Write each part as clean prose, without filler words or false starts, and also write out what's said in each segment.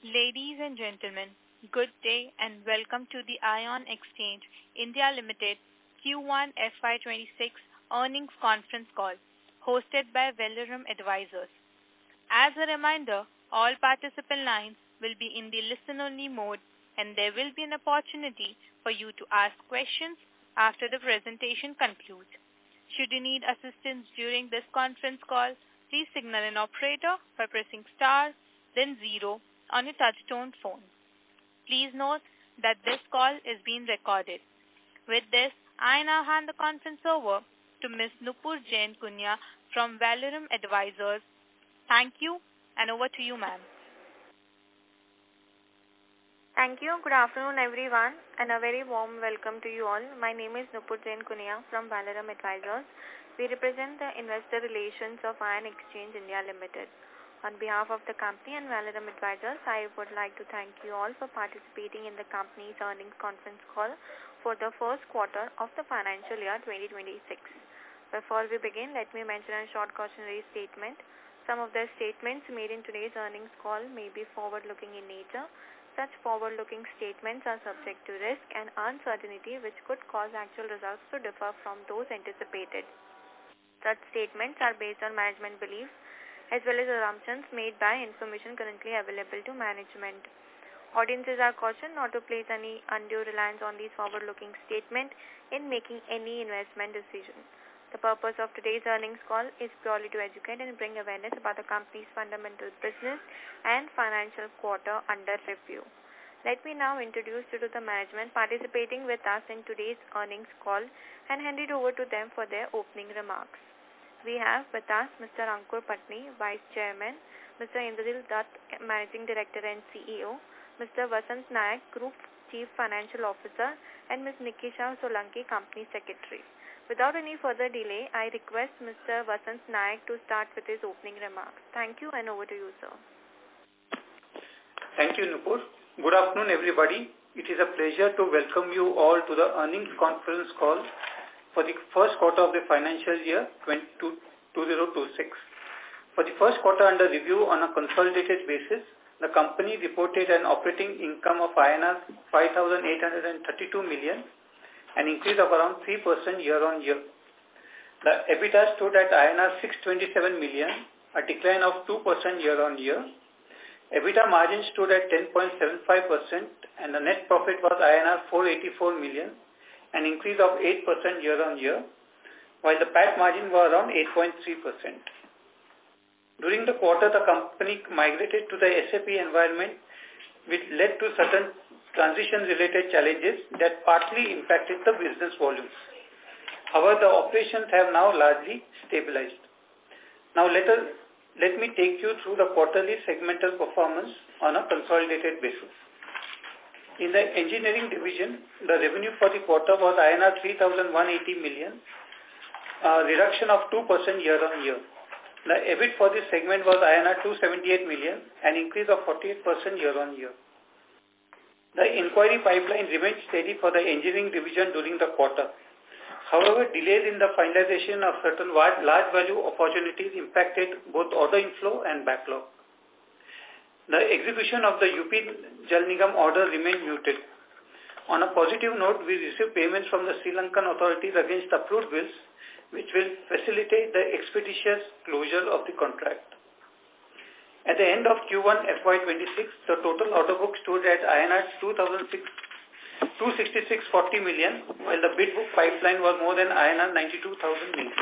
Ladies and gentlemen, good day and welcome to the Ion Exchange India Limited Q1 FY26 earnings conference call hosted by Valorum Advisors. As a reminder, all participant lines will be in the listen-only mode and there will be an opportunity for you to ask questions after the presentation concludes. Should you need assistance during this conference call, please signal an operator by pressing star, then 0 on your touchtone phone. Please note that this call is being recorded. With this, I now hand the conference over to Ms. Nupur Jain Kunya from Valorum Advisors. Thank you, and over to you, ma'am. Thank you. Good afternoon, everyone, and a very warm welcome to you all. My name is Nupur Jain Kunya from Valorum Advisors. We represent the investor relations of Ion Exchange India Limited. On behalf of the company and Valorum Advisors, I would like to thank you all for participating in the company's earnings conference call for the first quarter of the financial year 2026. Before we begin, let me mention a short cautionary statement. Some of the statements made in today's earnings call may be forward-looking in nature. Such forward-looking statements are subject to risk and uncertainty which could cause actual results to differ from those anticipated. Such statements are based on management beliefs as well as assumptions made by information currently available to management. Audiences are cautioned not to place any undue reliance on these forward-looking statements in making any investment decision. The purpose of today's earnings call is purely to educate and bring awareness about the company's fundamental business and financial quarter under review. Let me now introduce you to the management participating with us in today's earnings call and hand it over to them for their opening remarks. We have with us Mr. Ankur Patni, Vice Chairman, Mr. Indradil Dutt, Managing Director and CEO, Mr. Vasant Naik, Group Chief Financial Officer, and Ms. Nikisha Solanki, Company Secretary. Without any further delay, I request Mr. Vasant Naik to start with his opening remarks. Thank you, and over to you, sir. Thank you, Nupur. Good afternoon, everybody. It is a pleasure to welcome you all to the earnings conference call for the first quarter of the financial year 2026. For the first quarter under review on a consolidated basis, the company reported an operating income of INR 5,832 million, an increase of around 3% year-on-year. The EBITDA stood at INR 627 million, a decline of 2% year-on-year. EBITDA margin stood at 10.75% and the net profit was INR 484 million, an increase of 8% year-on-year, while the PAT margin was around 8.3%. During the quarter, the company migrated to the SAP environment, which led to certain transition-related challenges that partly impacted the business volumes. However, the operations have now largely stabilized. Now, let me take you through the quarterly segmental performance on a consolidated basis. In the engineering division, the revenue for the quarter was INR 3,180 million, a reduction of 2% year-on-year. The EBIT for this segment was INR 278 million, an increase of 48% year-on-year. The inquiry pipeline remained steady for the engineering division during the quarter. However, delays in the finalization of certain large value opportunities impacted both order inflow and backlog. The execution of the UP Jal Nigam order remained muted. On a positive note, we received payments from the Sri Lankan authorities against approved bills, which will facilitate the expeditious closure of the contract. At the end of Q1 FY26, the total order book stood at INR 266.40 million, while the bid book pipeline was more than INR 92,000 million.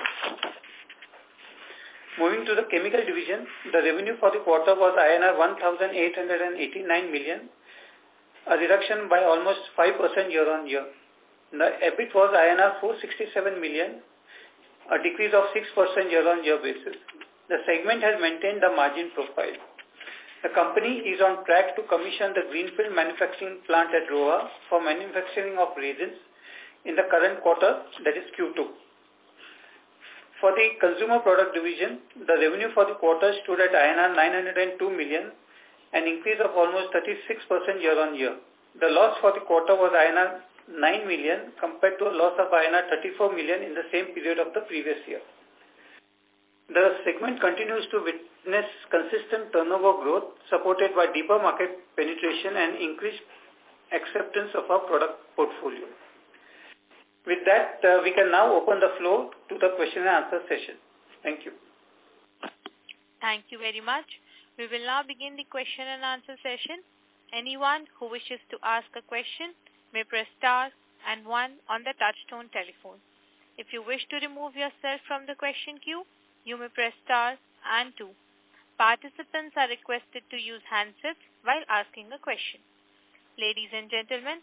Moving to the chemical division, the revenue for the quarter was INR 1,889 million, a reduction by almost 5% year-on-year. The EBIT was INR 467 million, a decrease of 6% year-on-year basis. The segment has maintained the margin profile. The company is on track to commission the greenfield manufacturing plant at Roha for manufacturing of resins in the current quarter, that is Q2. For the consumer product division, the revenue for the quarter stood at INR 902 million, an increase of almost 36% year-on-year. The loss for the quarter was INR 9 million compared to a loss of INR 34 million in the same period of the previous year. The segment continues to witness consistent turnover growth supported by deeper market penetration and increased acceptance of our product portfolio. With that, we can now open the floor to the question and answer session. Thank you. Thank you very much. We will now begin the question and answer session. Anyone who wishes to ask a question may press star and 1 on the touchtone telephone. If you wish to remove yourself from the question queue, you may press star and 2. Participants are requested to use handsets while asking a question. Ladies and gentlemen,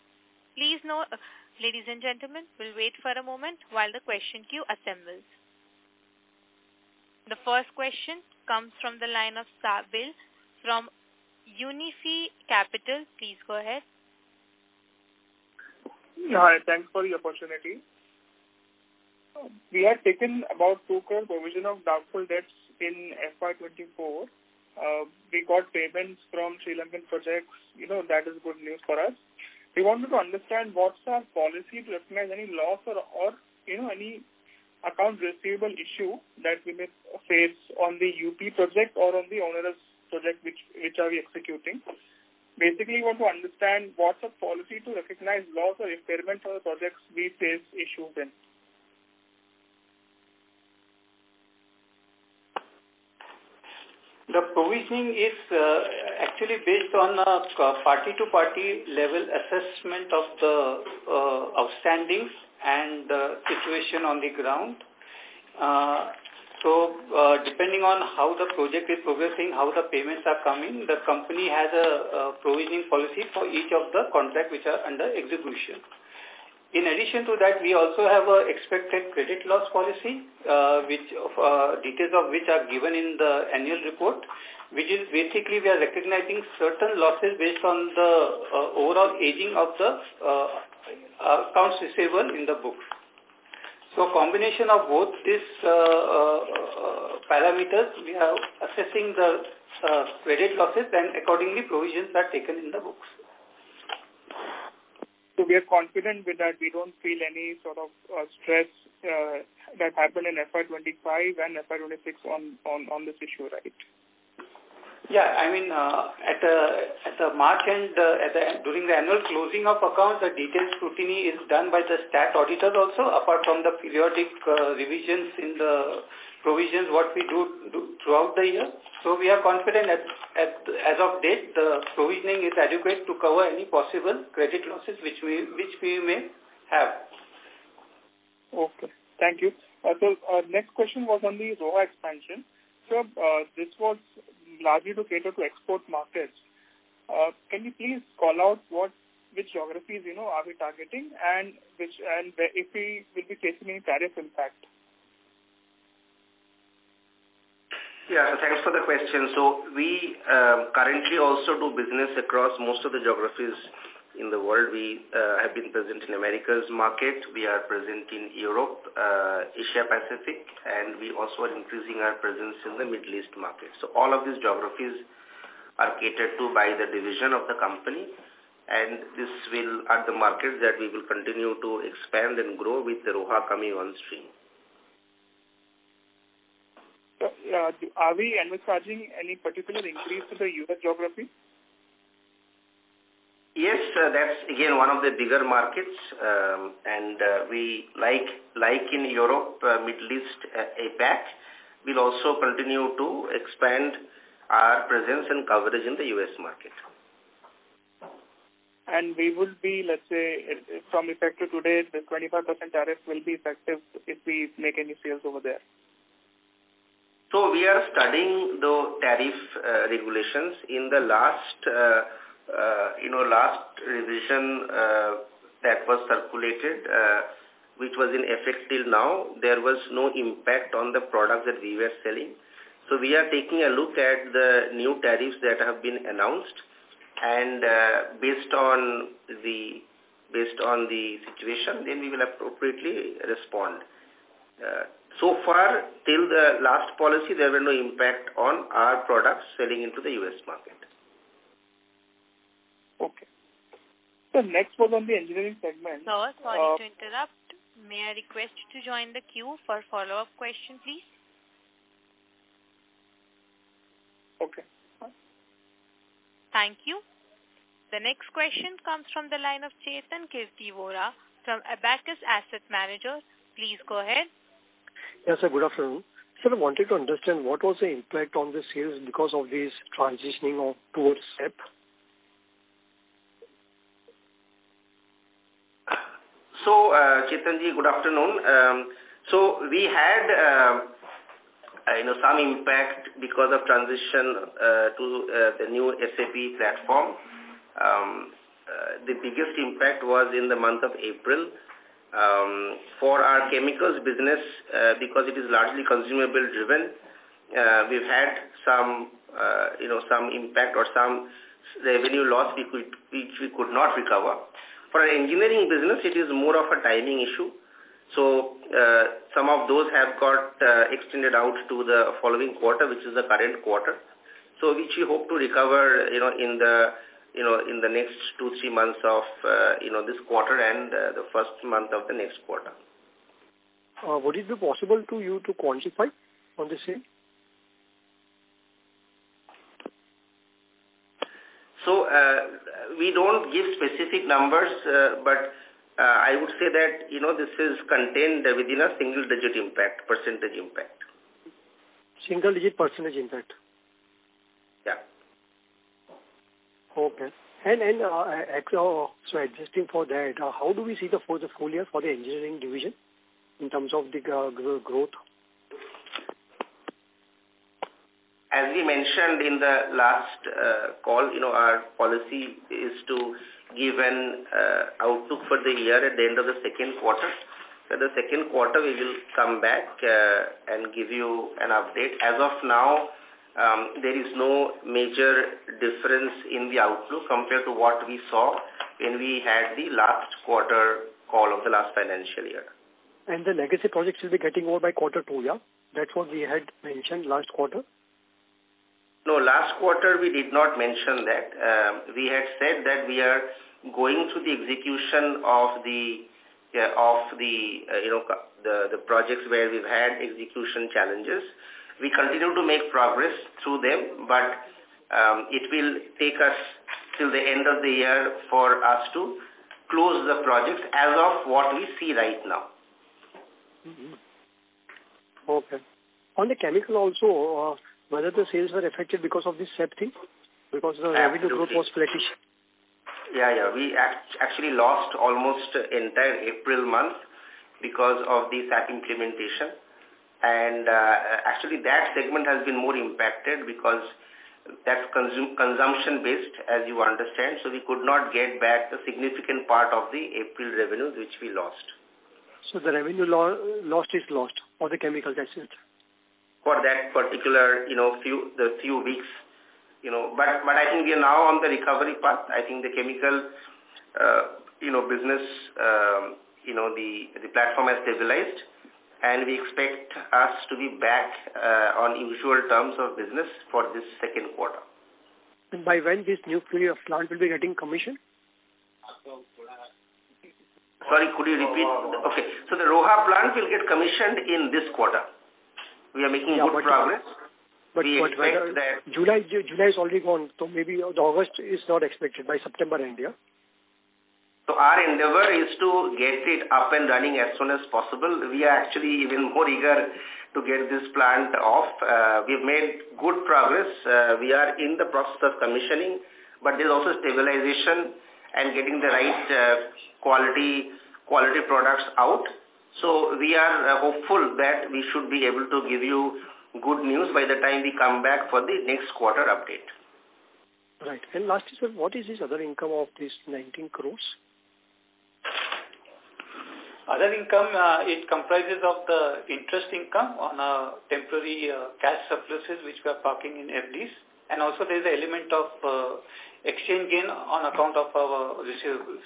we'll wait for a moment while the question queue assembles. The first question comes from the line of Sabil from Unifi Capital. Please go ahead. Hi, thanks for the opportunity. We had taken about 2 crore provision of doubtful debts in FY24. We got payments from Sri Lankan projects. That is good news for us. We wanted to understand what's our policy to recognize any loss or any account receivable issue that we may face on the UP project or on the onerous project which are we executing. Basically, we want to understand what's the policy to recognize loss or impairment for the projects we face issues in. The provisioning is actually based on a party-to-party level assessment of the outstandings and the situation on the ground. Depending on how the project is progressing, how the payments are coming, the company has a provisioning policy for each of the contracts which are under execution. In addition to that, we also have an expected credit loss policy, details of which are given in the annual report, which is basically we are recognizing certain losses based on the overall aging of the accounts receivable in the books. So combination of both these parameters, we are assessing the credit losses and accordingly provisions are taken in the books. So we are confident with that. We don't feel any sort of stress that happened in FY25 and FY26 on this issue, right? Yeah, I mean, at the March end, during the annual closing of accounts, the detailed scrutiny is done by the stat auditors also, apart from the periodic revisions in the provisions what we do throughout the year. So we are confident as of date, the provisioning is adequate to cover any possible credit losses which we may have. Okay, thank you. So next question was on the Roha expansion. So this was largely to cater to export markets. Can you please call out which geographies are we targeting and if we will be facing any tariff impact? Yeah, so thanks for the question. So we currently also do business across most of the geographies in the world. We have been present in America's market. We are present in Europe, Asia Pacific, and we also are increasing our presence in the Middle East market. So all of these geographies are catered to by the division of the company, and this are the markets that we will continue to expand and grow with the Roha coming on stream. So, are we envisaging any particular increase to the U.S. geography? Yes, that's again one of the bigger markets, and we like in Europe, Middle East, APAC, we'll also continue to expand our presence and coverage in the U.S. market. And we will be, let's say, from effective today, the 25% tariff will be effective if we make any sales over there. So we are studying the tariff regulations. In the last revision that was circulated, which was in effect till now, there was no impact on the products that we were selling. So we are taking a look at the new tariffs that have been announced, and based on the situation, then we will appropriately respond. So far, till the last policy, there were no impact on our products selling into the U.S. market. Okay. So next was on the engineering segment. Sir, sorry to interrupt. May I request you to join the queue for follow-up question, please? Thank you. The next question comes from the line of Chetan Kirti Vora from Abacus Asset Managers. Please go ahead. Yes, sir. Good afternoon. Sir, I wanted to understand what was the impact on the sales because of this transitioning towards SAP. So, Chetanji, good afternoon. So we had, some impact because of transition to the new SAP platform. The biggest impact was in the month of April. For our chemicals business, because it is largely consumable driven, we've had some, some impact or some revenue loss which we could not recover. For our engineering business, it is more of a timing issue. So some of those have got extended out to the following quarter, which is the current quarter. So which we hope to recover, in the next 2-3 months of, this quarter and the first month of the next quarter. Would it be possible to you to quantify on the same? So we don't give specific numbers, but I would say that, this is contained within a single-digit impact, percentage impact. Single-digit percentage impact? Yeah. Okay. And so adjusting for that, how do we see the full year for the engineering division in terms of the growth? As we mentioned in the last call, our policy is to give an outlook for the year at the end of the second quarter. So the second quarter we will come back and give you an update. As of now, there is no major difference in the outlook compared to what we saw when we had the last quarter call of the last financial year. And the legacy projects will be getting over by quarter 2, yeah? That's what we had mentioned last quarter? No, last quarter we did not mention that. We had said that we are going through the execution of the projects where we've had execution challenges. We continue to make progress through them, but it will take us till the end of the year for us to close the projects as of what we see right now. Mm-hmm. Okay. On the chemical also, whether the sales were affected because of this SAP thing? Because the revenue growth was flattish. Yeah. We actually lost almost entire April month because of the SAP implementation. And actually that segment has been more impacted because that's consumption-based, as you understand. So we could not get back a significant part of the April revenues which we lost. So the revenue lost is lost for the chemical, that's it? For that particular, few weeks, but I think we are now on the recovery path. I think the chemical, business, the platform has stabilized, and we expect us to be back on usual terms of business for this second quarter. And by when this new plant will be getting commissioned? Sorry, could you repeat? Okay, so the Roha plant will get commissioned in this quarter. We are making good progress. But we expect that July is already gone, so maybe the August is not expected by September end, yeah? So our endeavor is to get it up and running as soon as possible. We are actually even more eager to get this plant off. We've made good progress. We are in the process of commissioning, but there's also stabilization and getting the right quality products out. So we are hopeful that we should be able to give you good news by the time we come back for the next quarter update. Right. And lastly, sir, what is this other income of this 19 crores? Other income, it comprises of the interest income on a temporary cash surpluses which we are parking in FDs, and also there is an element of exchange gain on account of our receivables.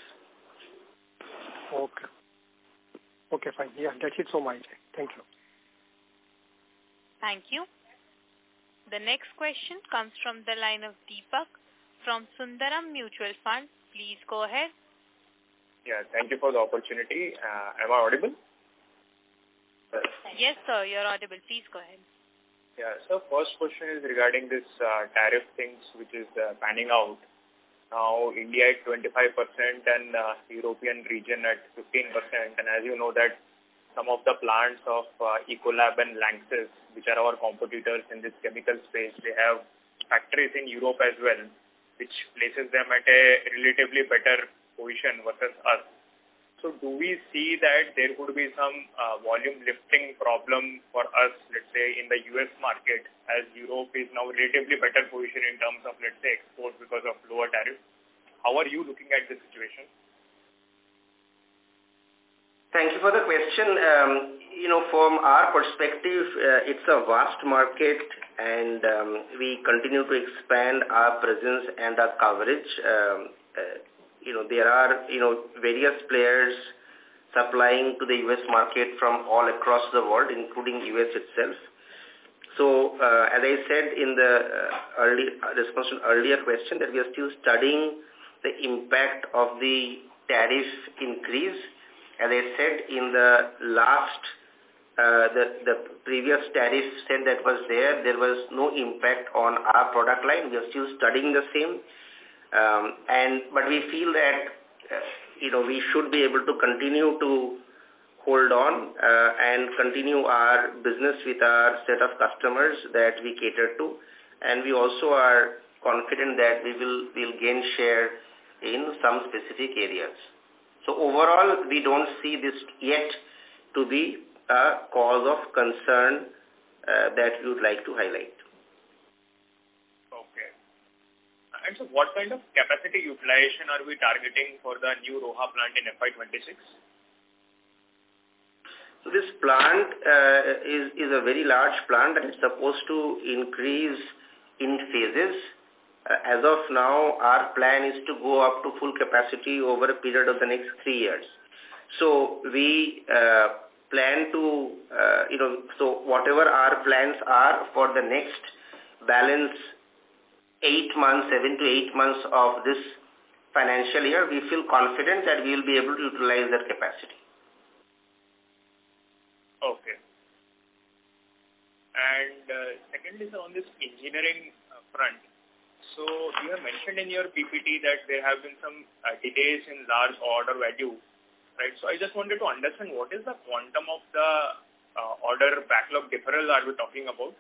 Okay, fine. Yeah, that's it from my side. Thank you. Thank you. The next question comes from the line of Deepak from Sundaram Mutual Fund. Please go ahead. Yeah, thank you for the opportunity. Am I audible? Yes, sir, you're audible. Please go ahead. Yeah, so first question is regarding this tariff things which is panning out. Now India at 25% and European region at 15%. And as you know that some of the plants of Ecolab and Lanxess, which are our competitors in this chemical space, they have factories in Europe as well, which places them at a relatively better position versus us. So do we see that there could be some volume lifting problem for us, let's say, in the US market, as Europe is now relatively better position in terms of, let's say, export because of lower tariff? How are you looking at the situation? Thank you for the question. From our perspective, it's a vast market, and we continue to expand our presence and our coverage. There are, various players supplying to the U.S. market from all across the world, including U.S. itself. So, as I said in the response to earlier question, that we are still studying the impact of the tariff increase. As I said in the last, the previous tariff said that was there was no impact on our product line. We are still studying the same. But we feel that, we should be able to continue to hold on and continue our business with our set of customers that we cater to. And we also are confident that we'll gain share in some specific areas. So overall, we don't see this yet to be a cause of concern that we would like to highlight. And so what kind of capacity utilization are we targeting for the new Roha plant in FY26? So this plant is a very large plant and it's supposed to increase in phases. As of now, our plan is to go up to full capacity over a period of the next 3 years. So we plan to, so whatever our plans are for the next balance 8 months, 7 to 8 months of this financial year, we feel confident that we will be able to utilize that capacity. Okay. And secondly, sir, on this engineering front, so you have mentioned in your PPT that there have been some delays in large order value, right? So I just wanted to understand what is the quantum of the order backlog deferral are we talking about?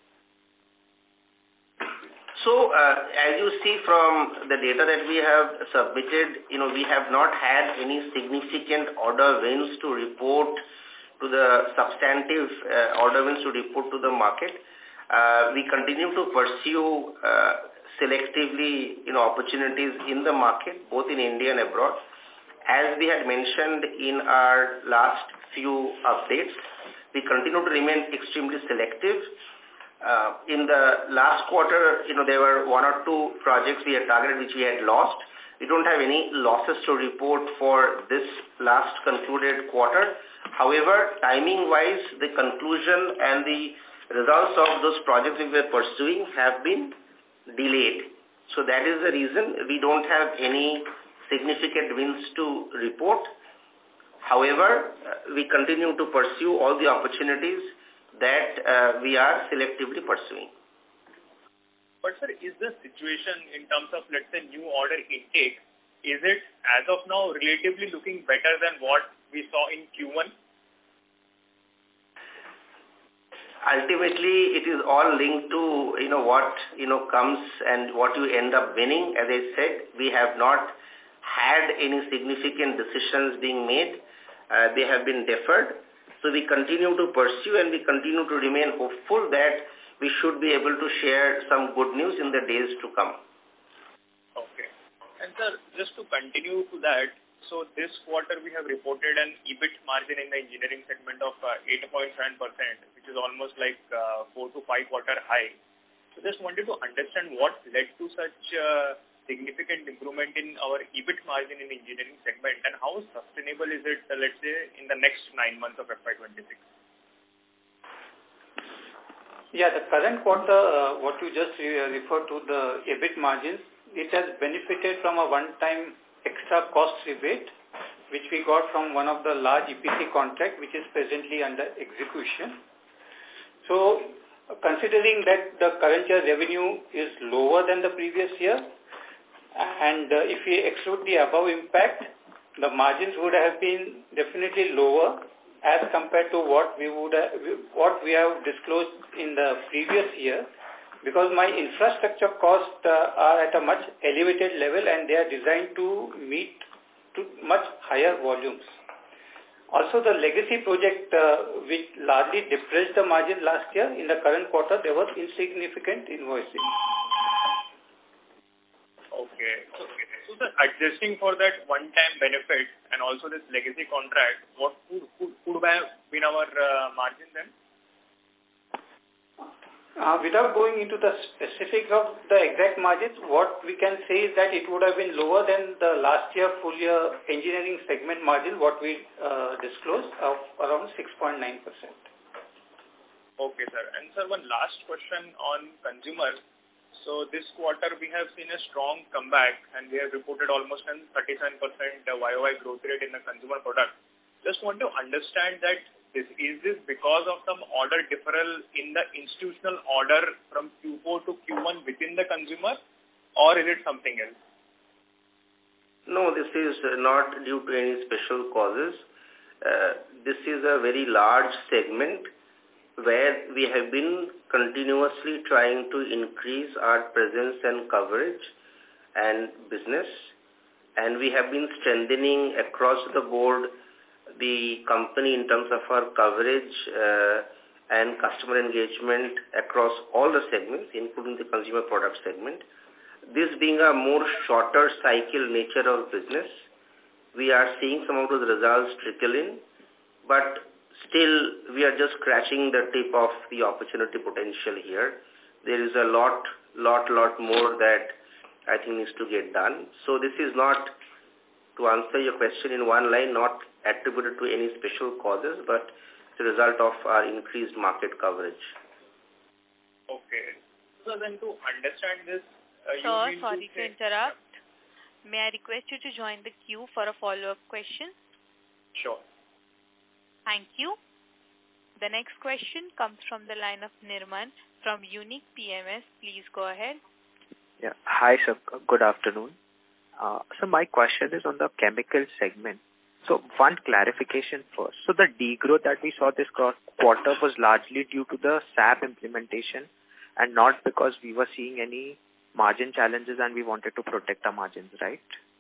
So, as you see from the data that we have submitted, we have not had any significant order wins to report to the substantive order wins to report to the market. We continue to pursue selectively, opportunities in the market, both in India and abroad. As we had mentioned in our last few updates, we continue to remain extremely selective. In the last quarter, there were 1 or 2 projects we had targeted which we had lost. We don't have any losses to report for this last concluded quarter. However, timing-wise, the conclusion and the results of those projects we were pursuing have been delayed. So that is the reason we don't have any significant wins to report. However, we continue to pursue all the opportunities that we are selectively pursuing. But sir, is the situation in terms of, let's say, new order intake, is it as of now relatively looking better than what we saw in Q1? Ultimately, it is all linked to, what, comes and what you end up winning. As I said, we have not had any significant decisions being made. They have been deferred. So we continue to pursue and we continue to remain hopeful that we should be able to share some good news in the days to come. Okay. And sir, just to continue to that, so this quarter we have reported an EBIT margin in the engineering segment of 8.7%, which is almost like 4 to 5 quarter high. So just wanted to understand what led to such significant improvement in our EBIT margin in the engineering segment and how sustainable is it, let's say, in the next 9 months of FY26? Yeah, the current quarter, what you just referred to, the EBIT margins, it has benefited from a one-time extra cost rebate, which we got from one of the large EPC contract, which is presently under execution. So, considering that the current year revenue is lower than the previous year, and if we exclude the above impact, the margins would have been definitely lower as compared to what we have disclosed in the previous year, because my infrastructure costs are at a much elevated level and they are designed to meet to much higher volumes. Also, the legacy project, which largely depressed the margin last year, in the current quarter, there was insignificant invoicing. Okay. So the adjusting for that one-time benefit and also this legacy contract, what would have been our margin then? Without going into the specifics of the exact margins, what we can say is that it would have been lower than the last year full year engineering segment margin, what we disclosed, of around 6.9%. Okay, sir. And sir, one last question on consumer. So this quarter we have seen a strong comeback and we have reported almost a 37% YOY growth rate in the consumer product. Just want to understand that is this because of some order deferral in the institutional order from Q4 to Q1 within the consumer, or is it something else? No, this is not due to any special causes. This is a very large segment where we have been continuously trying to increase our presence and coverage and business, and we have been strengthening across the board the company in terms of our coverage and customer engagement across all the segments, including the consumer product segment. This being a more shorter cycle nature of business, we are seeing some of those results trickle in, but still we are just scratching the tip of the opportunity potential here. There is a lot more that I think needs to get done. So this is not, to answer your question in one line, not attributed to any special causes, but the result of our increased market coverage. Okay. So then to understand this... Sir, sorry to interrupt. May I request you to join the queue for a follow-up question? Sure. Thank you. The next question comes from the line of Nirman from Unique PMS. Please go ahead. Yeah. Hi, sir. Good afternoon. So my question is on the chemical segment. So one clarification first. So the degrowth that we saw this quarter was largely due to the SAP implementation and not because we were seeing any margin challenges and we wanted to protect our margins, right?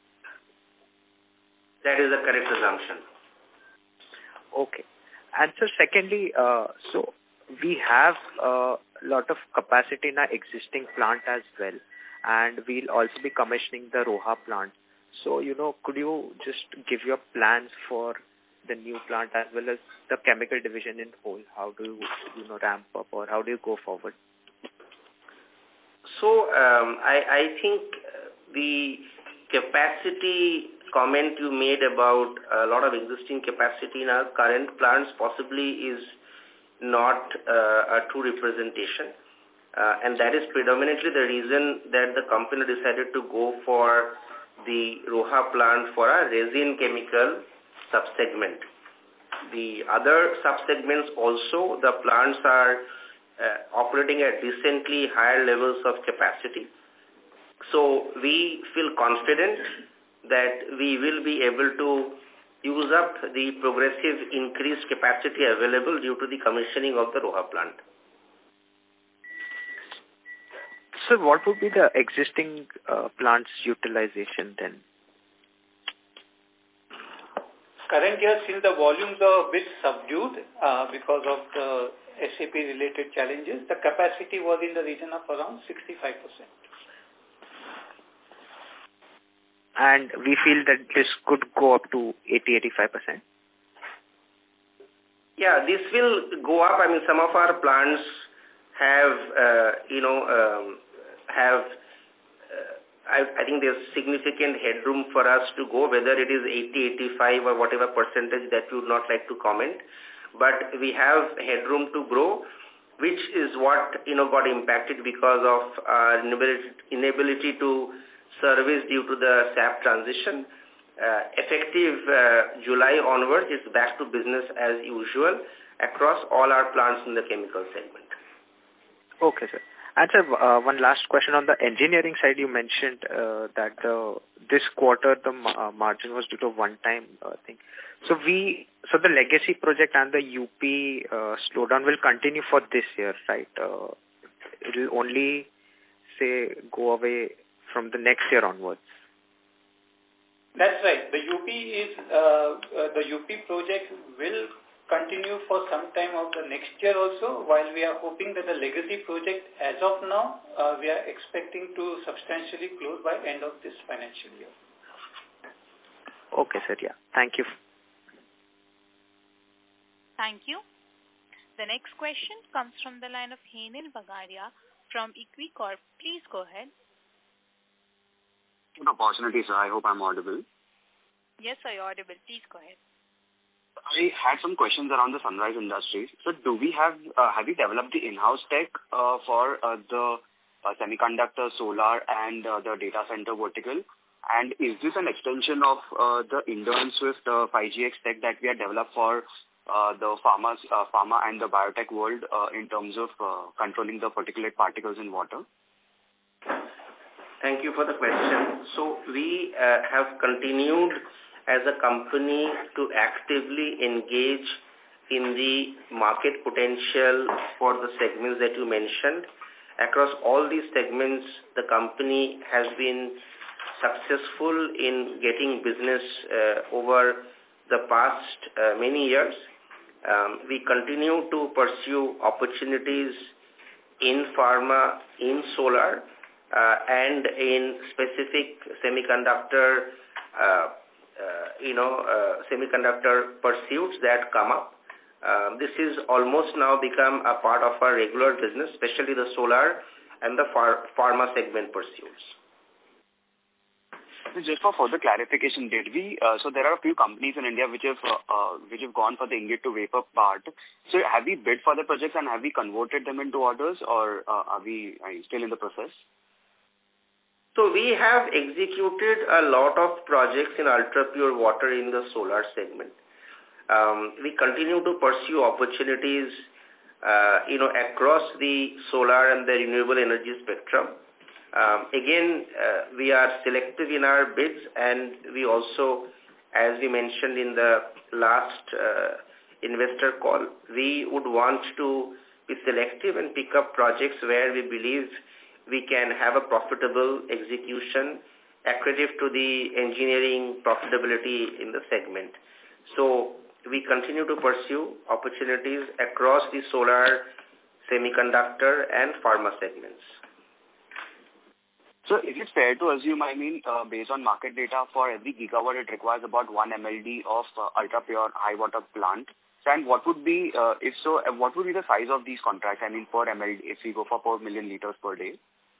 That is a correct assumption. Okay. And so secondly, so we have a lot of capacity in our existing plant as well, and we'll also be commissioning the Roha plant. So, could you just give your plans for the new plant as well as the chemical division in whole? How do you, ramp up, or how do you go forward? So, I think the capacity comment you made about a lot of existing capacity in our current plants possibly is not a true representation. And that is predominantly the reason that the company decided to go for the Roha plant for a resin chemical subsegment. The other subsegments also, the plants are operating at decently higher levels of capacity. So we feel confident that we will be able to use up the progressive increased capacity available due to the commissioning of the Roha plant. So what would be the existing plant's utilization then? Current year, since the volumes are a bit subdued because of the SAP-related challenges, the capacity was in the region of around 65%. And we feel that this could go up to 80-85%? Yeah, this will go up. I mean, some of our plants have, I think there's significant headroom for us to go, whether it is 80, 85 or whatever percentage that we would not like to comment. But we have headroom to grow, which is what, got impacted because of our inability to service due to the SAP transition. Effective July onwards, it's back to business as usual across all our plants in the chemical segment. Okay, sir. And sir, one last question on the engineering side. You mentioned that this quarter the margin was due to one-time thing. So the legacy project and the UP slowdown will continue for this year, right? It will only go away from the next year onwards. That's right. The UP project will continue for some time of the next year also, while we are hoping that the legacy project as of now, we are expecting to substantially close by end of this financial year. Okay, sir. Yeah. Thank you. Thank you. The next question comes from the line of Henil Bagaria from Equicorp. Please go ahead. Good opportunity, sir. I hope I'm audible. Yes, sir, you're audible. Please go ahead. I had some questions around the Sunrise Industries. So do we have you developed the in-house tech for the semiconductor, solar and the data center vertical? And is this an extension of the Endurance Swift 5GX tech that we have developed for the pharma and the biotech world in terms of controlling the particulate particles in water? Thank you for the question. So we have continued as a company to actively engage in the market potential for the segments that you mentioned. Across all these segments, the company has been successful in getting business over the past many years. We continue to pursue opportunities in pharma, in solar, and in specific semiconductor pursuits that come up. This is almost now become a part of our regular business, especially the solar and the pharma segment pursuits. Just for further clarification, so there are a few companies in India which have gone for the ingot to vapor part. So have we bid for the projects and have we converted them into orders, or are we still in the process? So we have executed a lot of projects in ultra-pure water in the solar segment. We continue to pursue opportunities, across the solar and the renewable energy spectrum. We are selective in our bids, and we also, as we mentioned in the last investor call, we would want to be selective and pick up projects where we believe we can have a profitable execution accretive to the engineering profitability in the segment. So we continue to pursue opportunities across the solar, semiconductor and pharma segments. So is it fair to assume, based on market data, for every gigawatt it requires about 1 MLD of ultra-pure high water plant? And what would be, if so, what would be the size of these contracts, per MLD, if we go for 4 million liters per day?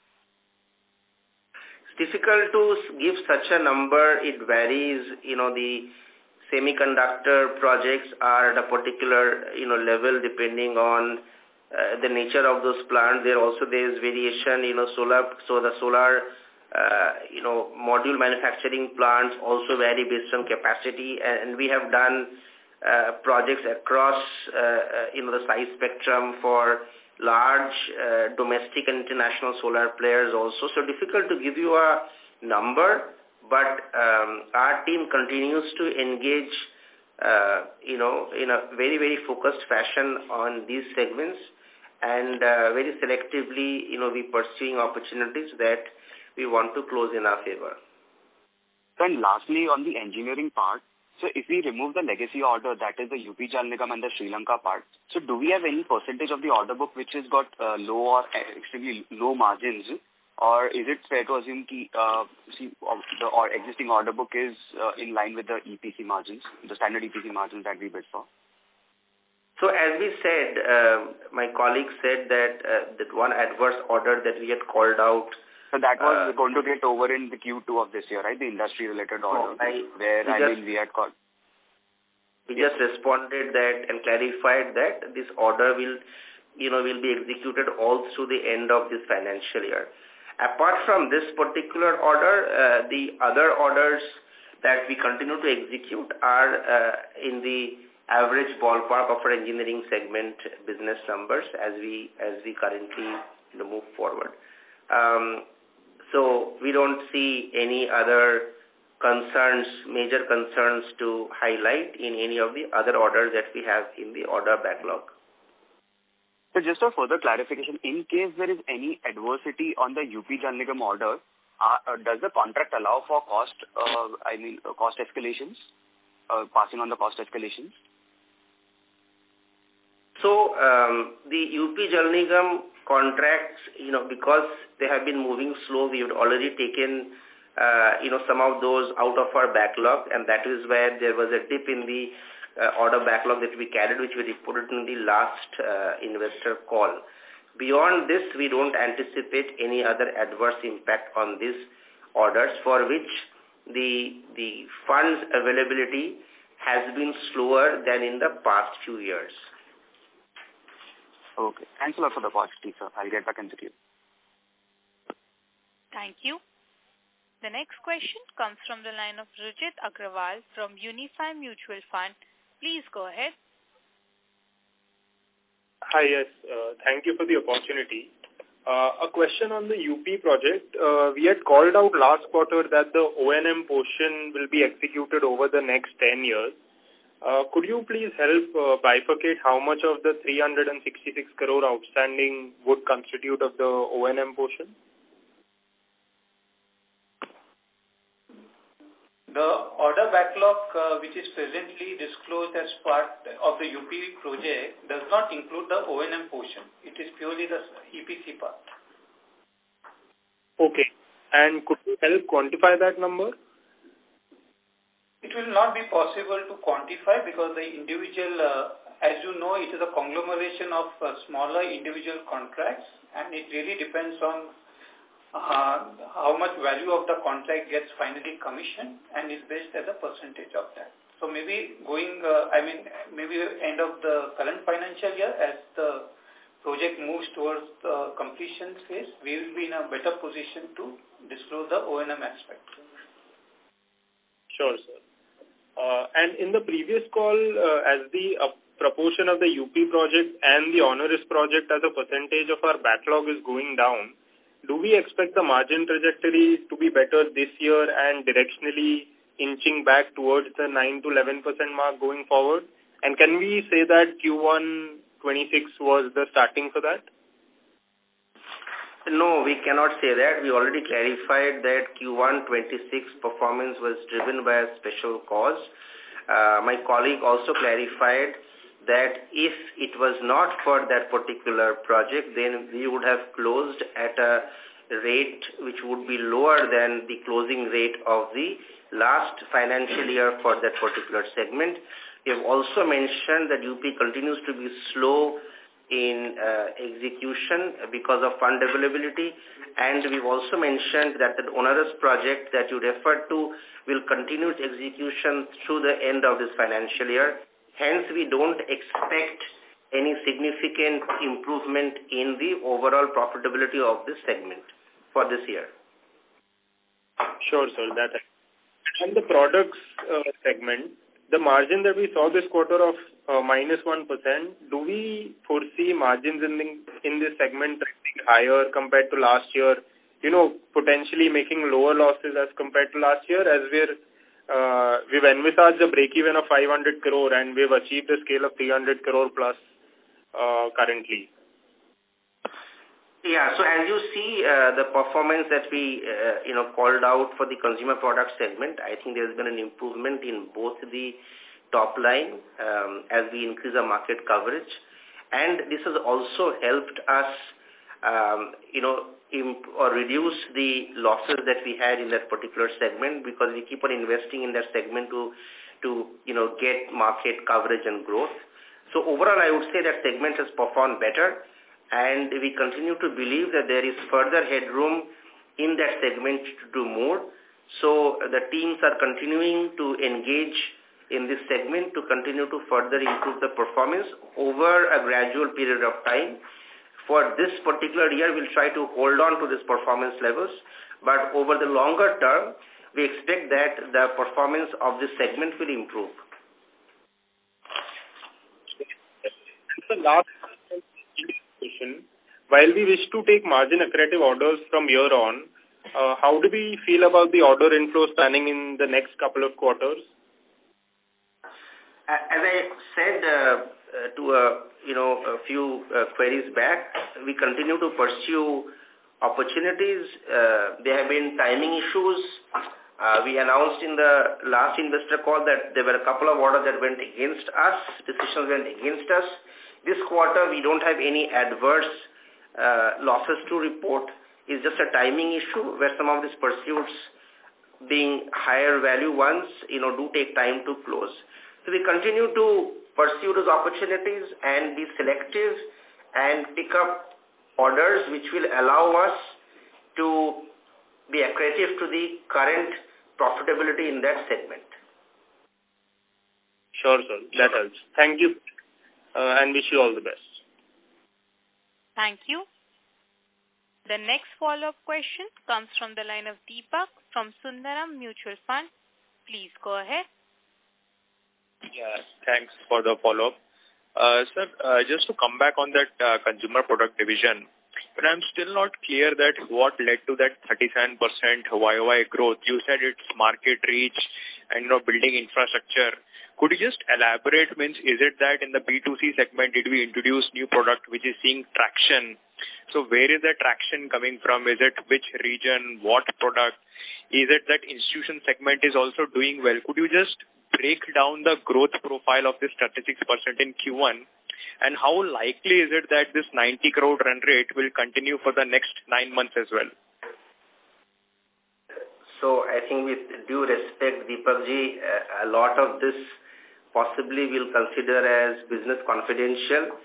It's difficult to give such a number. It varies. The semiconductor projects are at a particular, level depending on the nature of those plants. There is variation, solar. So the solar, module manufacturing plants also vary based on capacity. And we have done projects across, the size spectrum for large domestic and international solar players also. So difficult to give you a number, but our team continues to engage, in a very, very focused fashion on these segments, and very selectively, we pursuing opportunities that we want to close in our favor. And lastly, on the engineering part, so if we remove the legacy order, that is the UP Jal Nigam and the Sri Lanka part, so do we have any percentage of the order book which has got low or extremely low margins, or is it fair to assume the existing order book is in line with the EPC margins, the standard EPC margins that we bid for? So as we said, my colleague said that one adverse order that we had called out. So that was going to get over in the Q2 of this year, right? The industry-related order, we had called. We just responded that and clarified that this order will be executed all through the end of this financial year. Apart from this particular order, the other orders that we continue to execute are in the average ballpark of our engineering segment business numbers as we currently move forward. So we don't see any other major concerns to highlight in any of the other orders that we have in the order backlog. So just a further clarification, in case there is any adversity on the UP Jal Nigam order, does the contract allow for cost escalations, passing on the cost escalations? So the UP Jal Nigam contracts, because they have been moving slow, we have already taken, some of those out of our backlog, and that is where there was a dip in the order backlog that we carried, which we reported in the last investor call. Beyond this, we don't anticipate any other adverse impact on these orders for which the funds availability has been slower than in the past few years. Okay. Thanks a lot for the opportunity, sir. I'll get back into you. Thank you. The next question comes from the line of Rajit Agrawal from Unifi Mutual Fund. Please go ahead. Hi, yes. Thank you for the opportunity. A question on the UP project. We had called out last quarter that the O&M portion will be executed over the next 10 years. Could you please help bifurcate how much of the 366 crore outstanding would constitute of the O&M portion? The order backlog, which is presently disclosed as part of the UP project, does not include the O&M portion. It is purely the EPC part. Okay. And could you help quantify that number? It will not be possible to quantify because the individual, as you know, it is a conglomeration of smaller individual contracts, and it really depends on how much value of the contract gets finally commissioned and is based as a percentage of that. So maybe maybe end of the current financial year, as the project moves towards the completion phase, we will be in a better position to disclose the O&M aspect. Sure, sir. And in the previous call, as the proportion of the UP project and the onerous project as a percentage of our backlog is going down, do we expect the margin trajectory to be better this year and directionally inching back towards the 9 to 11% mark going forward? And can we say that Q1 26 was the starting for that? No, we cannot say that. We already clarified that Q1 26 performance was driven by a special cause. My colleague also clarified that if it was not for that particular project, then we would have closed at a rate which would be lower than the closing rate of the last financial year for that particular segment. We have also mentioned that UP continues to be slow in execution because of fund availability, and we've also mentioned that the onerous project that you referred to will continue its execution through the end of this financial year. Hence, we don't expect any significant improvement in the overall profitability of this segment for this year. Sure, sir. And the products segment, the margin that we saw this quarter of -1%, do we foresee margins in this segment higher compared to last year, potentially making lower losses as compared to last year, as we've envisaged a break-even of 500 crore and we've achieved a scale of 300 crore plus currently? Yeah, so as you see the performance that we called out for the consumer product segment, I think there's been an improvement in both the top line as we increase our market coverage. And this has also helped us, reduce the losses that we had in that particular segment, because we keep on investing in that segment to get market coverage and growth. So overall, I would say that segment has performed better, and we continue to believe that there is further headroom in that segment to do more. So the teams are continuing to engage in this segment to continue to further improve the performance over a gradual period of time. For this particular year, we'll try to hold on to this performance levels, but over the longer term, we expect that the performance of this segment will improve. the last question, while we wish to take margin accretive orders from here on, how do we feel about the order inflow spanning in the next couple of quarters? As I said to a few queries back, we continue to pursue opportunities. There have been timing issues. We announced in the last investor call that there were a couple of orders that went against us, decisions went against us. This quarter, we don't have any adverse losses to report. It's just a timing issue where some of these pursuits, being higher value ones, do take time to close. So we continue to pursue those opportunities and be selective and pick up orders which will allow us to be accretive to the current profitability in that segment. Sure, sir. That helps. Thank you and wish you all the best. Thank you. The next follow-up question comes from the line of Deepak from Sundaram Mutual Fund. Please go ahead. Yeah, thanks for the follow-up. Sir, just to come back on that consumer product division, but I'm still not clear that what led to that 37% YOY growth. You said it's market reach and building infrastructure. Could you just elaborate? Means, is it that in the B2C segment, did we introduce new product which is seeing traction? So where is that traction coming from? Is it which region, what product? Is it that institution segment is also doing well? Could you just break down the growth profile of this 36% in Q1? And how likely is it that this 90 crore run rate will continue for the next 9 months as well? So I think with due respect, Deepakji, a lot of this possibly we'll consider as business confidential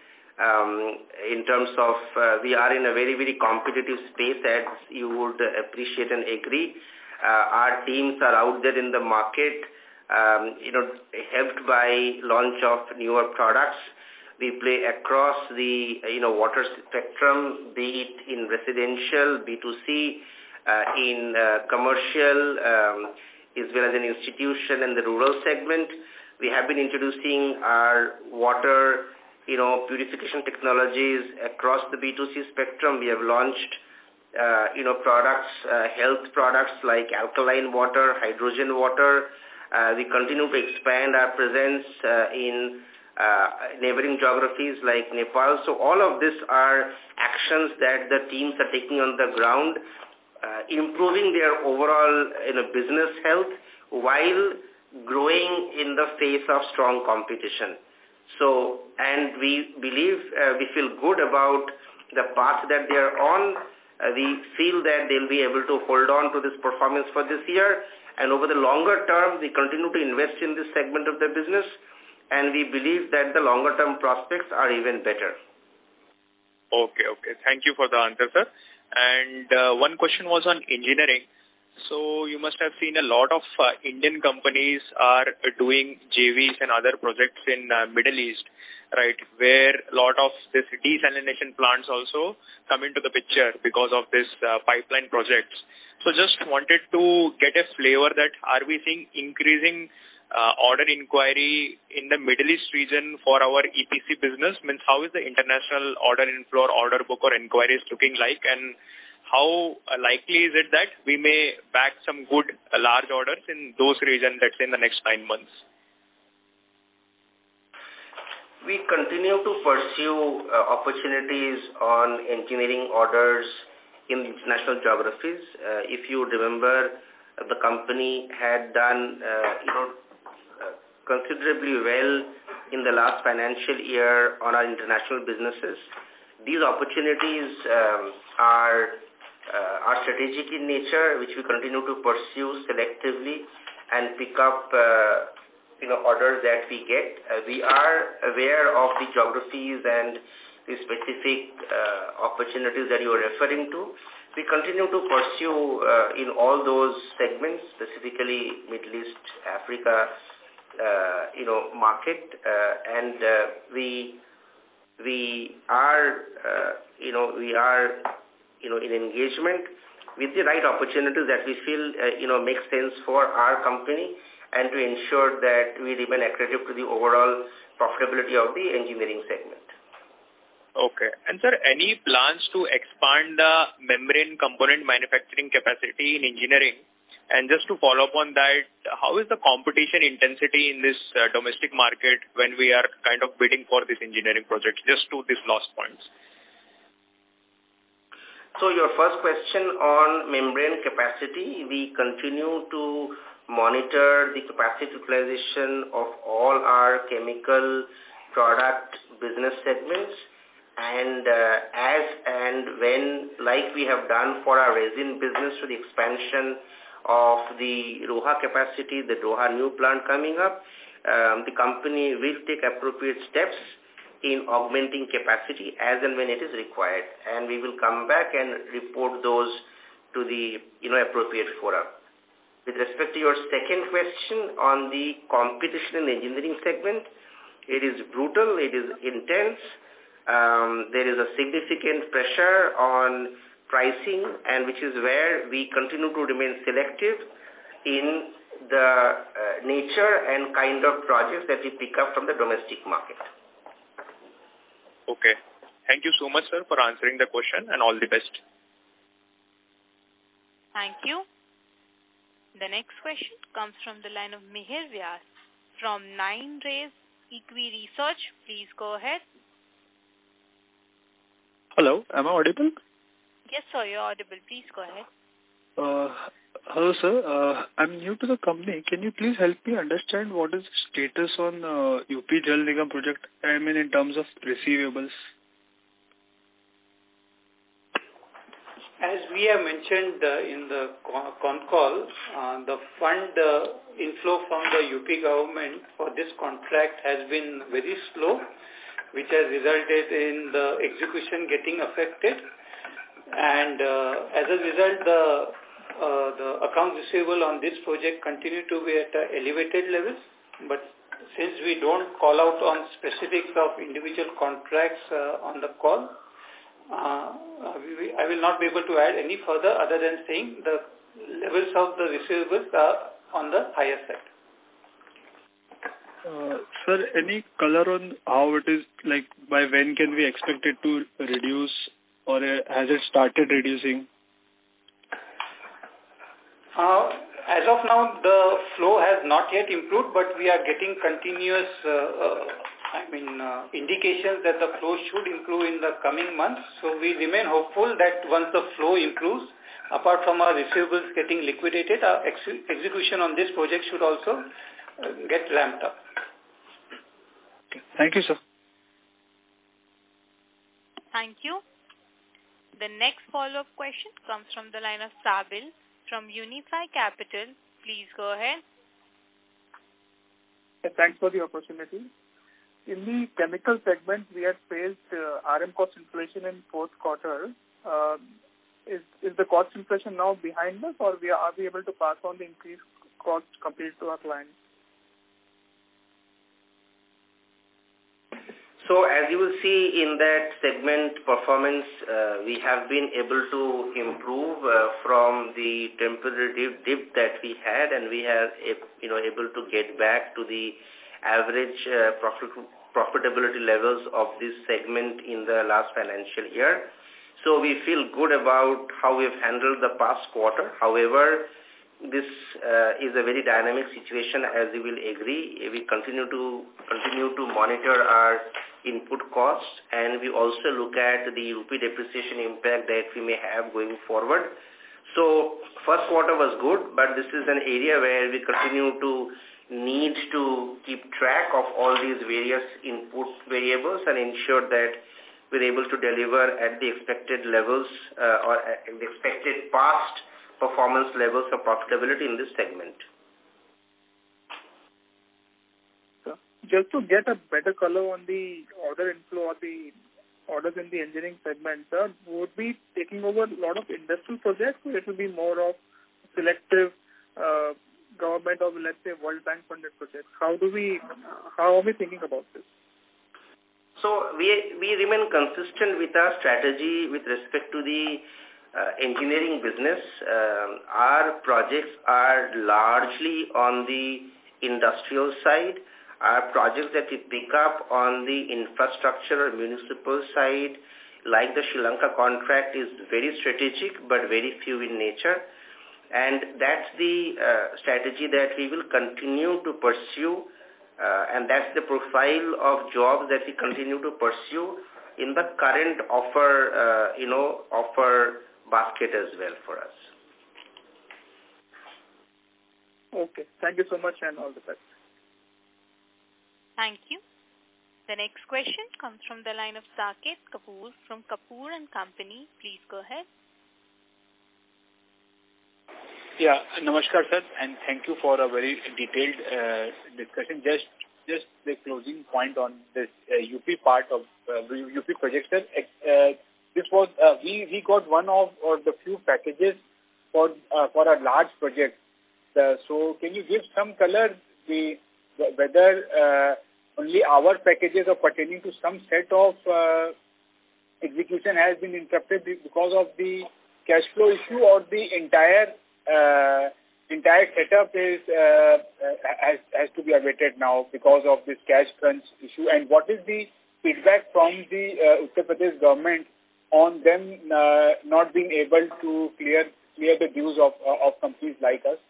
in terms of we are in a very, very competitive space, as you would appreciate and agree. Our teams are out there in the market, helped by launch of newer products. We play across the, water spectrum, be it in residential, B2C, in commercial, as well as in institution and the rural segment. We have been introducing our water, purification technologies across the B2C spectrum. We have launched, products, health products like alkaline water, hydrogen water. We continue to expand our presence in neighboring geographies like Nepal. So all of these are actions that the teams are taking on the ground, improving their overall business health while growing in the face of strong competition. So, and we believe, we feel good about the path that they are on. We feel that they'll be able to hold on to this performance for this year. And over the longer term, we continue to invest in this segment of the business. And we believe that the longer term prospects are even better. Okay. Thank you for the answer, sir. And one question was on engineering. So you must have seen a lot of Indian companies are doing JVs and other projects in Middle East, right, where a lot of this desalination plants also come into the picture because of this pipeline projects. So just wanted to get a flavor that are we seeing increasing order inquiry in the Middle East region for our EPC business? Means how is the international order inflow or order book or inquiries looking like, and how likely is it that we may back some good large orders in those regions, let's say in the next 9 months? We continue to pursue opportunities on engineering orders in international geographies. If you remember, the company had done considerably well in the last financial year on our international businesses. These opportunities are strategic in nature, which we continue to pursue selectively and pick up, orders that we get. We are aware of the geographies and the specific opportunities that you are referring to. We continue to pursue in all those segments, specifically Middle East, Africa, market, and we are in engagement with the right opportunities that we feel, make sense for our company and to ensure that we remain accretive to the overall profitability of the engineering segment. Okay. And sir, any plans to expand the membrane component manufacturing capacity in engineering? And just to follow up on that, how is the competition intensity in this domestic market when we are kind of bidding for this engineering project? Just to these last points. So your first question on membrane capacity, we continue to monitor the capacity utilization of all our chemical product business segments. And as and when, like we have done for our resin business with the expansion of the Roha capacity, the Roha new plant coming up, the company will take appropriate steps in augmenting capacity as and when it is required. And we will come back and report those to the appropriate forum. With respect to your second question on the competition in the engineering segment, it is brutal, it is intense. There is a significant pressure on pricing, and which is where we continue to remain selective in the nature and kind of projects that we pick up from the domestic market. Okay. Thank you so much, sir, for answering the question, and all the best. Thank you. The next question comes from the line of Mihir Vyas from 9 Rays Equi Research. Please go ahead. Hello, am I audible? Yes, sir, you're audible. Please go ahead. Hello, sir. I'm new to the company. Can you please help me understand what is the status on UP Jal Nigam project, I mean in terms of receivables? As we have mentioned in the con call, the fund inflow from the UP government for this contract has been very slow, which has resulted in the execution getting affected. And as a result, the accounts receivable on this project continue to be at elevated levels. But since we don't call out on specifics of individual contracts on the call, I will not be able to add any further other than saying the levels of the receivables are on the higher side. Sir, any color on how it is, like by when can we expect it to reduce, or has it started reducing? As of now, the flow has not yet improved, but we are getting continuous indications that the flow should improve in the coming months. So we remain hopeful that once the flow improves, apart from our receivables getting liquidated, our execution on this project should also get ramped up. Okay. Thank you, sir. Thank you. The next follow-up question comes from the line of Sabil from Unifi Capital. Please go ahead. Thanks for the opportunity. In the chemical segment, we had faced RM cost inflation in fourth quarter. Is the cost inflation now behind us, or are we able to pass on the increased cost compared to our clients? So as you will see in that segment performance, we have been able to improve from the temporary dip that we had, and we are able to get back to the average profitability levels of this segment in the last financial year. So we feel good about how we've handled the past quarter. However, this is a very dynamic situation, as you will agree. We continue to monitor our input costs, and we also look at the rupee depreciation impact that we may have going forward. So first quarter was good, but this is an area where we continue to need to keep track of all these various input variables and ensure that we're able to deliver at the expected levels or at the expected past performance levels of profitability in this segment. Just to get a better color on the order inflow or the orders in the engineering segment, sir, would be taking over a lot of industrial projects, or it will be more of selective government or, let's say, World Bank funded projects? How are we thinking about this? So we remain consistent with our strategy with respect to the engineering business. Our projects are largely on the industrial side. are projects that we pick up on the infrastructure or municipal side, like the Sri Lanka contract, is very strategic but very few in nature. And that's the strategy that we will continue to pursue, and that's the profile of jobs that we continue to pursue in the current offer basket as well for us. Okay. Thank you so much and all the best. Thank you. The next question comes from the line of Saket Kapoor from Kapoor and Company. Please go ahead. Yeah, namaskar sir, and thank you for a very detailed discussion. Just the closing point on this UP part of UP project, sir. This was we got one of or the few packages for a large project. So can you give some color whether only our packages are pertaining to some set of execution has been interrupted because of the cash flow issue, or the entire setup is has to be awaited now because of this cash crunch issue? And what is the feedback from the Uttar Pradesh government on them not being able to clear the dues of companies like us?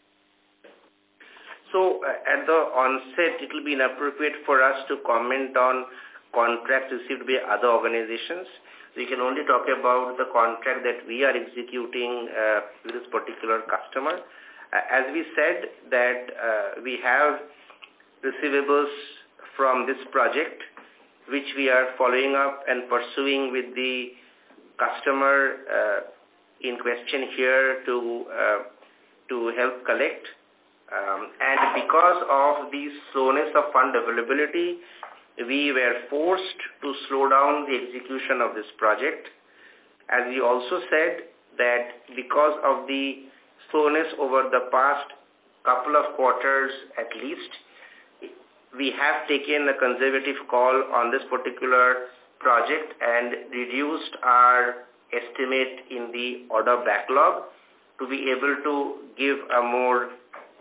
So at the onset, it will be inappropriate for us to comment on contracts received by other organizations. We can only talk about the contract that we are executing with this particular customer. As we said that we have receivables from this project, which we are following up and pursuing with the customer in question here to help collect. And because of the slowness of fund availability, we were forced to slow down the execution of this project. As we also said that because of the slowness over the past couple of quarters at least, we have taken a conservative call on this particular project and reduced our estimate in the order backlog to be able to give a more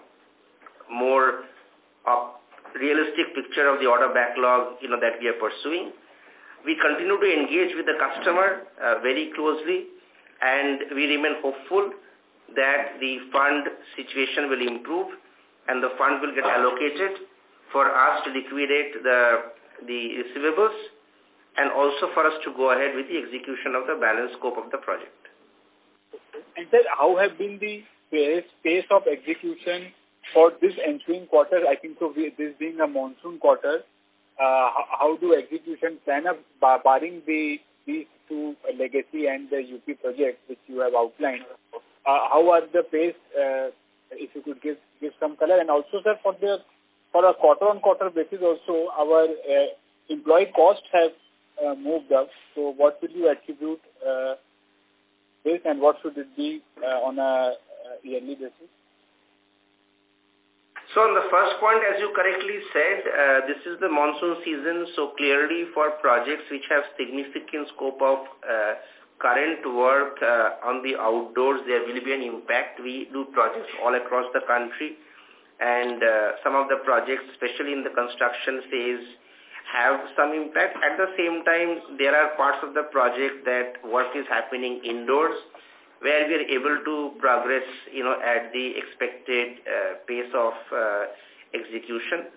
realistic picture of the order backlog that we are pursuing. We continue to engage with the customer very closely, and we remain hopeful that the fund situation will improve and the funds will get allocated for us to liquidate the receivables, and also for us to go ahead with the execution of the balance scope of the project. And sir, how have been the pace of execution for this ensuing quarter? I think so. This being a monsoon quarter, how do execution plan up, barring these two legacy and the UP projects which you have outlined? How are the pace? If you could give some color, and also, sir, for a quarter-on-quarter basis, also our employee costs have moved up. So, what will you attribute this, and what should it be on a yearly basis? So on the first point, as you correctly said, this is the monsoon season, so clearly for projects which have significant scope of current work on the outdoors, there will be an impact. We do projects all across the country, and some of the projects, especially in the construction phase, have some impact. At the same time, there are parts of the project that work is happening indoors, where we are able to progress, at the expected pace of execution.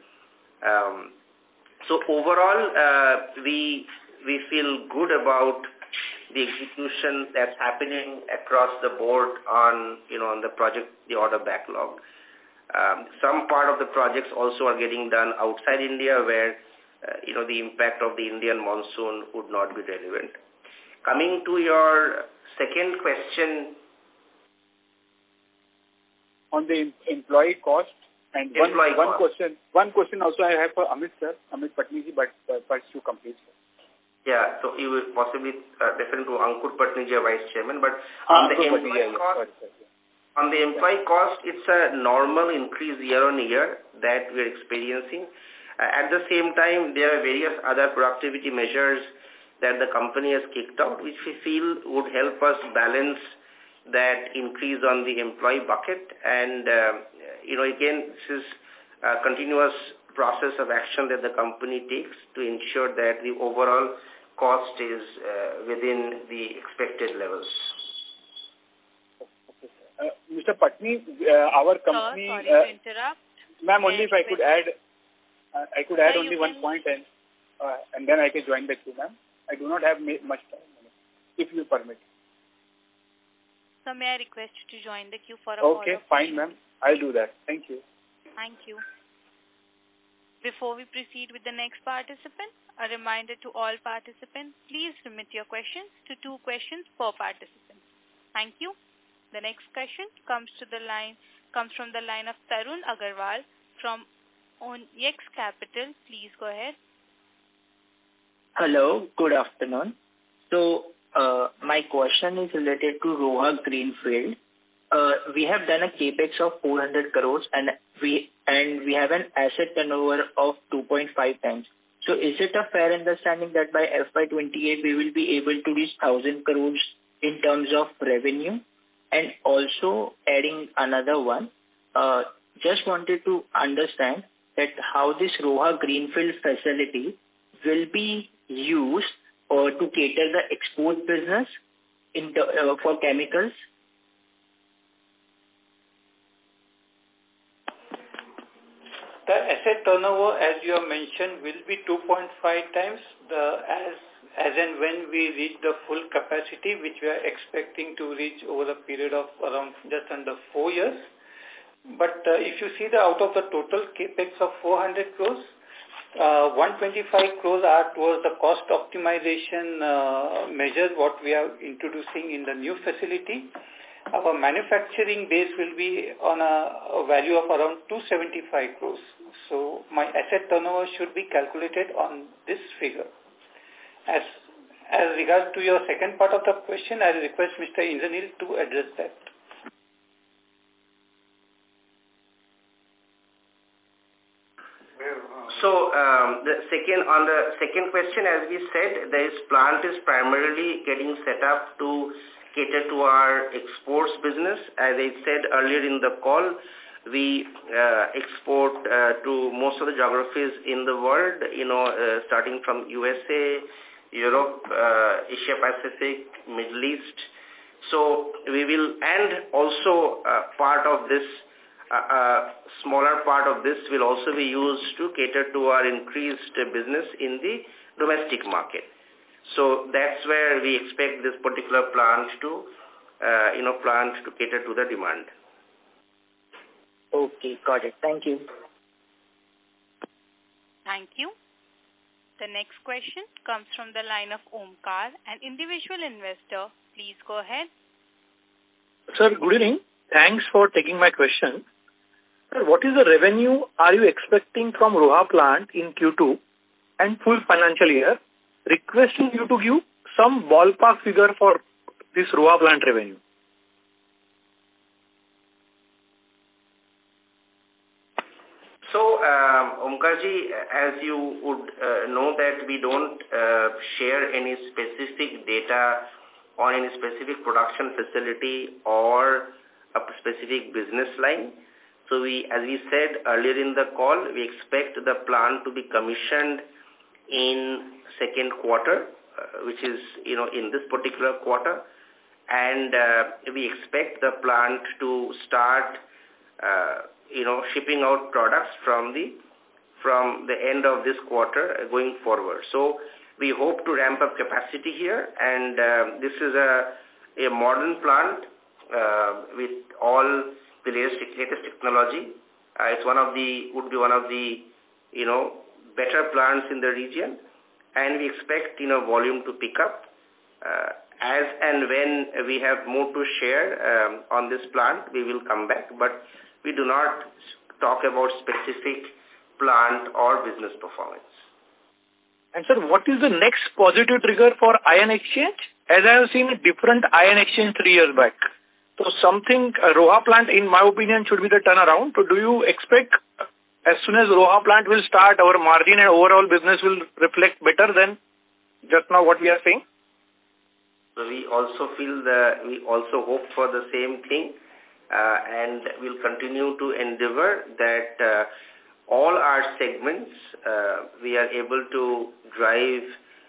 So overall, we feel good about the execution that's happening across the board on the project, the order backlog. Some part of the projects also are getting done outside India, where the impact of the Indian monsoon would not be relevant. Coming to your second question on the employee cost, and one question also I have for Amit Patniji, but first you complete. Yeah, so you will possibly refer to Ankur Patniji, Vice Chairman, but on the employee cost, it's a normal increase year on year that we are experiencing. At the same time, there are various other productivity measures that the company has kicked out, which we feel would help us balance that increase on the employee bucket. And, again, this is a continuous process of action that the company takes to ensure that the overall cost is within the expected levels. Mr. Patni, our company... Sorry to interrupt. Ma'am, only if I could add only one point and then I can join the queue, ma'am. I do not have much time, if you permit. So may I request you to join the queue for a Okay, fine, ma'am. I'll do that. Thank you. Thank you. Before we proceed with the next participant, a reminder to all participants, please limit your questions to 2 questions per participant. Thank you. The next question comes from the line of Tarun Agarwal from Onyx Capital. Please go ahead. Hello, good afternoon. So, my question is related to Roha Greenfield. We have done a capex of 400 crores and we have an asset turnover of 2.5 times. So, is it a fair understanding that by FY28 we will be able to reach 1,000 crores in terms of revenue? And also adding another one, just wanted to understand that how this Roha Greenfield facility will be used to cater the export business for chemicals. The asset turnover, as you have mentioned, will be 2.5 times as and when we reach the full capacity, which we are expecting to reach over a period of around just under 4 years. But if you see out of the total capex of 400 crores, 125 crores are towards the cost optimization measures what we are introducing in the new facility. Our manufacturing base will be on a value of around 275 crores. So my asset turnover should be calculated on this figure. As regards to your second part of the question, I request Mr. Indranil to address that. So on the second question, as we said, this plant is primarily getting set up to cater to our exports business. As I said earlier in the call, we export to most of the geographies in the world, starting from USA, Europe, Asia Pacific, Middle East. So we will, and also part of this, smaller part of this will also be used to cater to our increased business in the domestic market. So that's where we expect this particular plant to, cater to the demand. Okay, got it. Thank you. Thank you. The next question comes from the line of Omkar, an individual investor. Please go ahead. Sir, good evening. Thanks for taking my question. Sir, what is the revenue are you expecting from Roha plant in Q2 and full financial year? Requesting you to give some ballpark figure for this Roha plant revenue. So, Omkarji, as you would know that we don't share any specific data on any specific production facility or a specific business line. So as we said earlier in the call, we expect the plant to be commissioned in second quarter, which is, in this particular quarter. And we expect the plant to start, shipping out products from the end of this quarter going forward. So we hope to ramp up capacity here, and this is a modern plant with all the latest technology. Would be one of the better plants in the region, and we expect volume to pick up as and when we have more to share on this plant. We will come back, but we do not talk about specific plant or business performance. And sir, what is the next positive trigger for ion exchange? As I have seen a different ion exchange 3 years back. So something, Roha plant, in my opinion, should be the turnaround. So do you expect as soon as Roha plant will start, our margin and overall business will reflect better than just now what we are saying? So we also we also hope for the same thing, and we'll continue to endeavor that all our our segments, we are able to drive,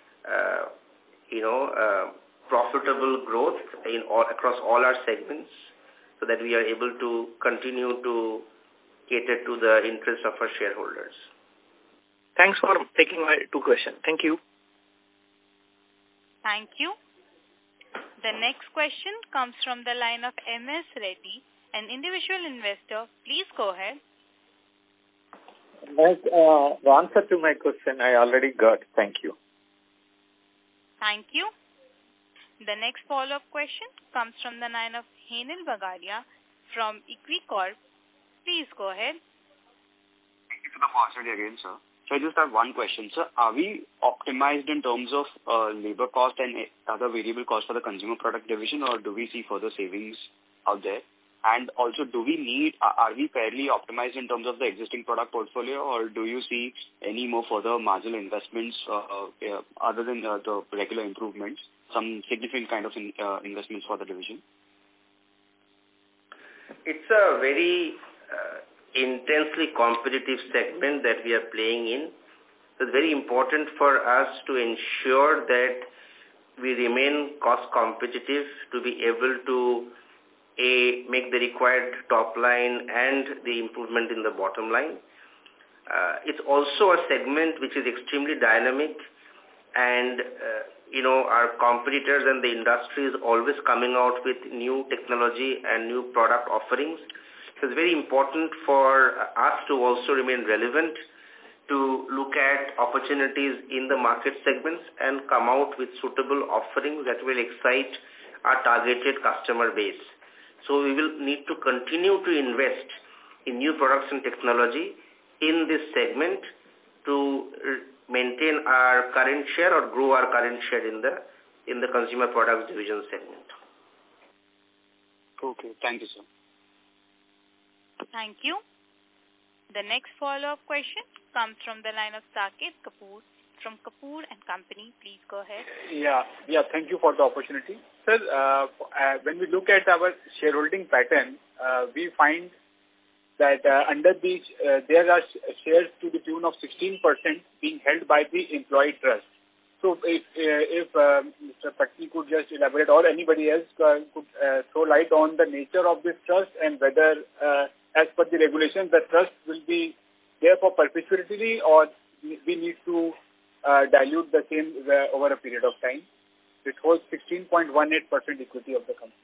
profitable growth across all our segments, so that we are able to continue to cater to the interests of our shareholders. Thanks for taking my 2 questions. Thank you. Thank you. The next question comes from the line of M.S. Reddy, an individual investor. Please go ahead. The answer to my question I already got. Thank you. Thank you. The next follow-up question comes from the line of Henil Bagaria from Equicorp. Please go ahead. Thank you for the opportunity again, sir. So I just have one question, sir. Are we optimized in terms of labor cost and other variable costs for the consumer product division, or do we see further savings out there? And also, are we fairly optimized in terms of the existing product portfolio, or do you see any more further marginal investments other than the regular improvements, some significant kind of investments for the division? It's a very intensely competitive segment that we are playing in. It's very important for us to ensure that we remain cost competitive to be able to make the required top line and the improvement in the bottom line. It's also a segment which is extremely dynamic, and our competitors and the industry is always coming out with new technology and new product offerings. So it's very important for us to also remain relevant, to look at opportunities in the market segments and come out with suitable offerings that will excite our targeted customer base. So we will need to continue to invest in new products and technology in this segment to maintain our current share or grow our current share in the consumer products division segment. Okay, thank you, sir. Thank you. The next follow-up question comes from the line of Saket Kapoor from Kapoor and Company. Please go ahead. Yeah. Thank you for the opportunity. Sir, when we look at our shareholding pattern, we find that under these, there are shares to the tune of 16% being held by the employee trust. So if Mr. Patni could just elaborate, or anybody else could throw light on the nature of this trust, and whether, as per the regulations, the trust will be there for perpetuity, or we need to dilute the same over a period of time. It holds 16.18% equity of the company.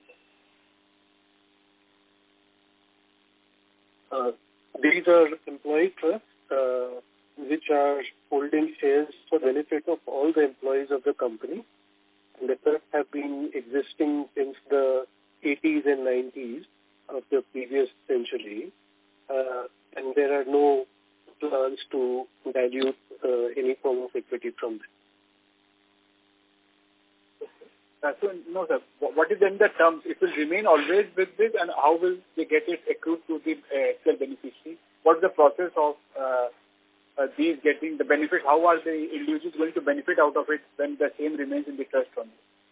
These are employee trusts which are holding shares for benefit of all the employees of the company. And the trusts have been existing since the 80s and 90s of the previous century. And there are no plans to dilute any form of equity from them. So, no, sir. What is then the terms? It will remain always with this, and how will they get it accrued to the actual beneficiary? What's the process of these getting the benefit? How are the individuals going to benefit out of it when the same remains in the trust fund?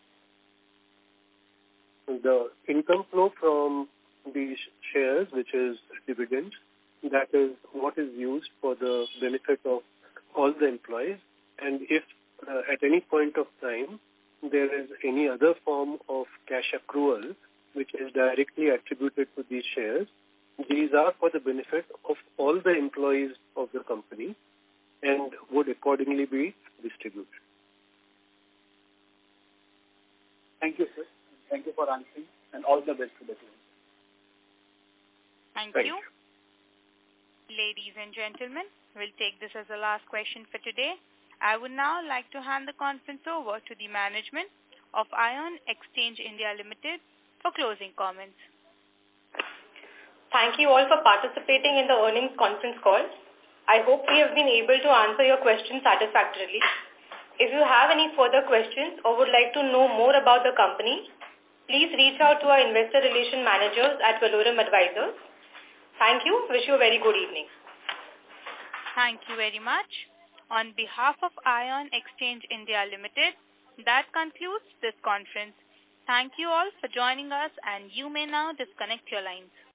The income flow from these shares, which is dividends, that is what is used for the benefit of all the employees. And if at any point of time there is any other form of cash accrual which is directly attributed to these shares, these are for the benefit of all the employees of the company and would accordingly be distributed. Thank you, sir. Thank you for answering, and all the best to the team. Thank you. Ladies and gentlemen, we'll take this as the last question for today. I would now like to hand the conference over to the management of Ion Exchange India Limited for closing comments. Thank you all for participating in the earnings conference call. I hope we have been able to answer your questions satisfactorily. If you have any further questions or would like to know more about the company, please reach out to our investor relation managers at Valorum Advisors. Thank you. Wish you a very good evening. Thank you very much. On behalf of Ion Exchange India Limited, that concludes this conference. Thank you all for joining us, and you may now disconnect your lines.